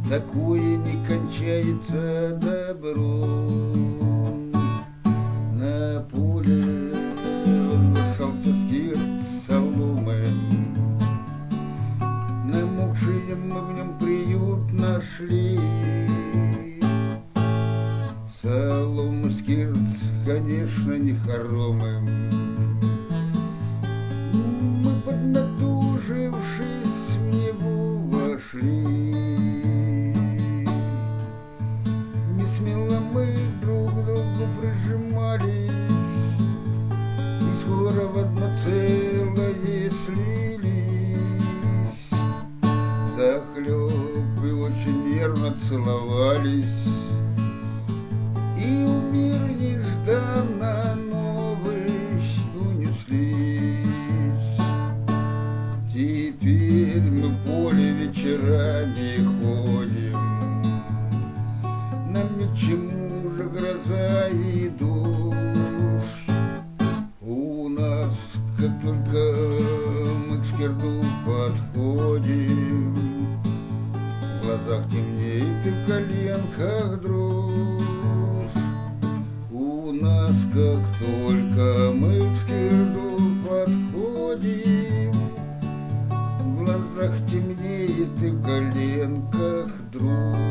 такое не кончается добро. На поле возвышался скирт соломы, намокшие мы в нем приют нашли. Солому скирт, конечно, не хоромы. Мы, поднатужившись, в него вошли. Не смело мы друг к другу прижимались, и скоро в одно целое слились. Захлеб и очень нервно целовались, и в мир нежданно новый унеслись. Теперь мы в поле вечерами ходим, нам ни к чему же гроза и дождь. У нас, как только мы к скирту подходим, в глазах темнеет и в коленках дрожь. У нас, как только мы к скирту подходим, в глазах темнеет и в коленках дрожь.